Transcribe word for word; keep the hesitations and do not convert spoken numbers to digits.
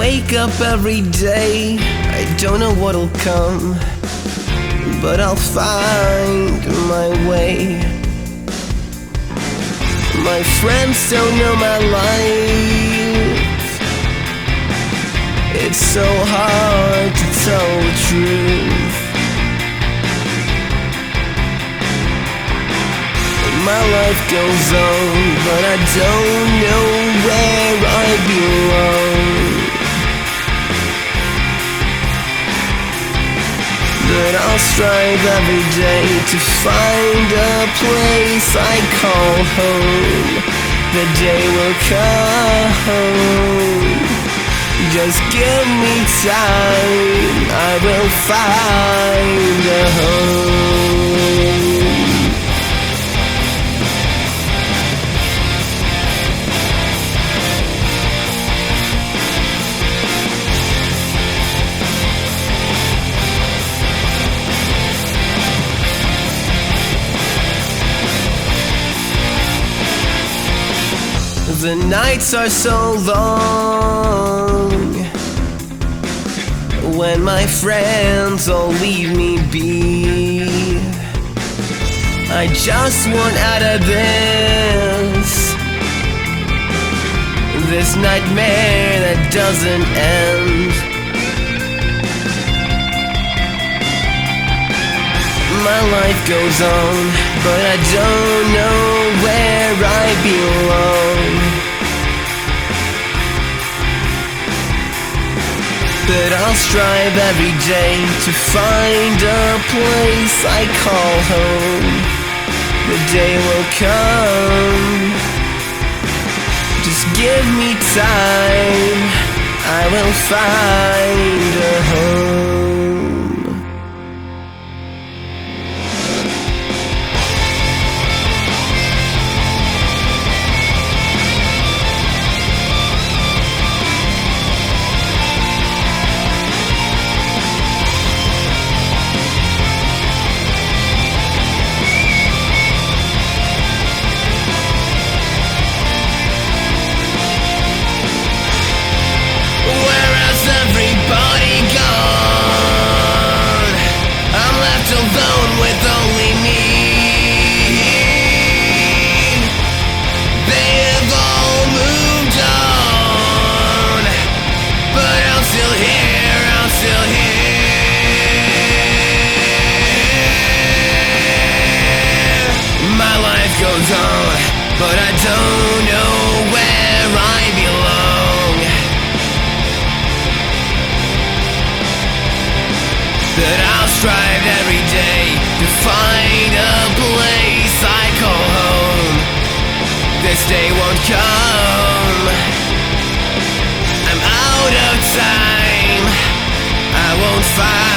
wake up every day, I don't know what'll come, but I'll find my way. My friends don't know my life. It's so hard to tell the truth. My life goes on, but I don't know where I belong. But I'll strive every day to find a place I call home. The day will come. Just give me time, I will find a home. The nights are so long when my friends all leave me be. I just want out of this, this nightmare that doesn't end. My life goes on, but I don't know where I belong. But I'll strive every day to find a place I call home. The day will come. Just give me time, I will find a home. Goes on, but I don't know where I belong. But I'll strive every day to find a place I call home. This day won't come. I'm out of time, I won't find